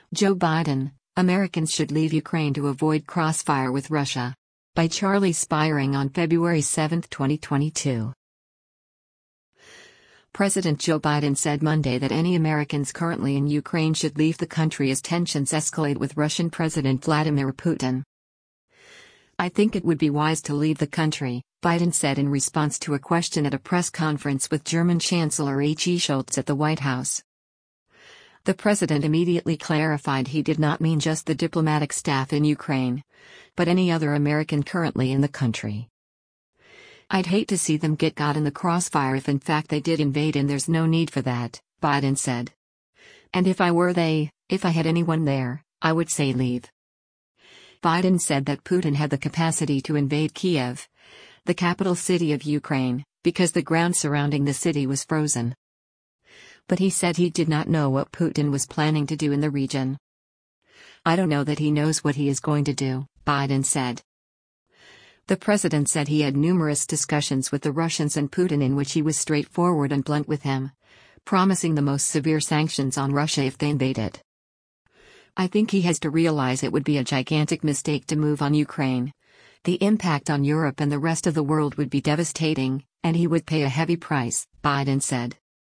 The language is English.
Joe Biden, Americans should leave Ukraine to avoid crossfire with Russia. By Charlie Spiring on February 7, 2022. President Joe Biden said Monday that any Americans currently in Ukraine should leave the country as tensions escalate with Russian President Vladimir Putin. "I think it would be wise to leave the country," Biden said in response to a question at a press conference with German Chancellor H.E. Scholz at the White House. The president immediately clarified he did not mean just the diplomatic staff in Ukraine, but any other American currently in the country. "I'd hate to see them get caught in the crossfire if in fact they did invade, and there's no need for that," Biden said. "And if I were they, if I had anyone there, I would say leave." Biden said that Putin had the capacity to invade Kiev, the capital city of Ukraine, because the ground surrounding the city was frozen. But he said he did not know what Putin was planning to do in the region. "I don't know that he knows what he is going to do," Biden said. The president said he had numerous discussions with the Russians and Putin in which he was straightforward and blunt with him, promising the most severe sanctions on Russia if they invade it. "I think he has to realize it would be a gigantic mistake to move on Ukraine. The impact on Europe and the rest of the world would be devastating, and he would pay a heavy price," Biden said.